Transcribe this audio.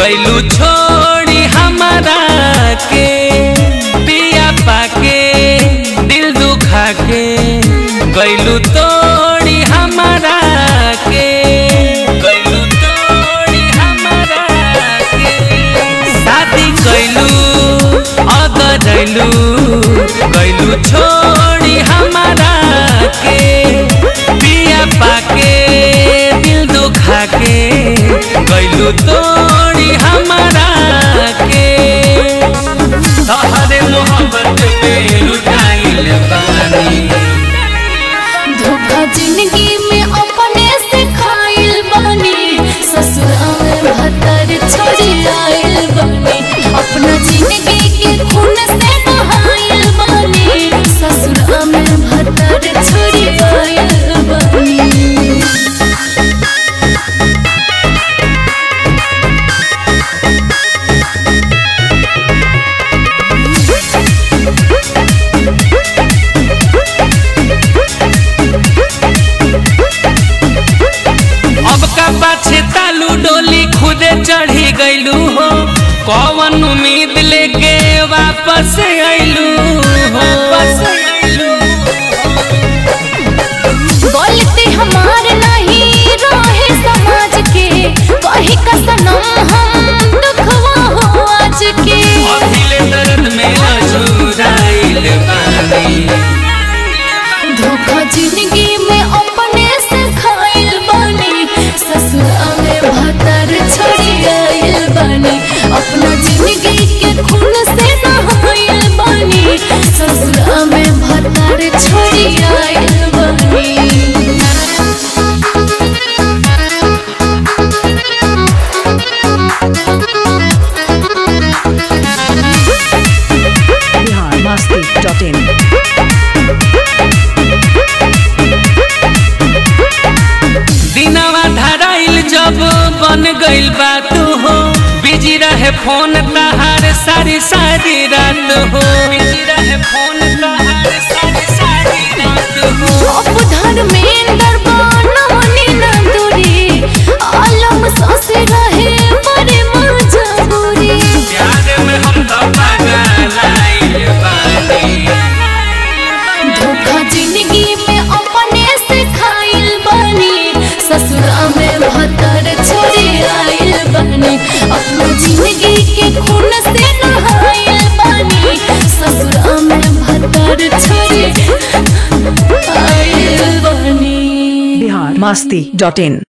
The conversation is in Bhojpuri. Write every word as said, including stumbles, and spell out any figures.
गइलू छोड़ी हमारा के पिया पाके दिल दुखा के गइलू तोड़ी हमारा के गइलू तोड़ी हमारा के शादी गइलू अगरैलू गइलू छोड़ी हमारा के पिया पाके दिल दुखा के गइलू तोड़ी हमारा के तोहरे मोहब्बत में लुटाइल बानी धोखा जिंदगी में अपने से खाइल बानी ससुरा में भतर छोड़ी आइल बानी अपना जिंदगी के खून से नहाइल बानी ससुरा में भतर छोड़ी आइल बानी। पाछे तालू डोली खुदे चढ़ी गइलू हो कौन उम्मीद लेके वापस आइलू हो गलती हमार नहीं रहे समाज के कही का सनम हम दुखवा हो आज के अभिले दर्द में अझुराइल बानी धोखा जिंदगी में अपने से खाइल बानी ससुरा में भतर छोड़ी आइल बानी अपना जिंदगी के खून से नहाइल बानी ससुरा में भतर छोड़ी आइल बानी। बिहार मस्ती डॉट इन दिनवा धराइल जब बन गइल बा तू हो बिजी रहे फोन तहार सारी सारी रात हो बिजी रहे फोन तहार सारी सारी रात हो अब धर्मेंद्र बनवनी न दूरी आलम सासे रहे बड़े मजबूरी प्यार में हम तो पागल आइल बानी धोखा जिंदगी में अपने से खाइल बानी ससुरा में भतर छोड़ी आइल बानी अपना जिंदगी के खून से नहाइल बानी ससुरा में भतर छोड़ी आइल बानी। बिहार मस्ती डॉट इन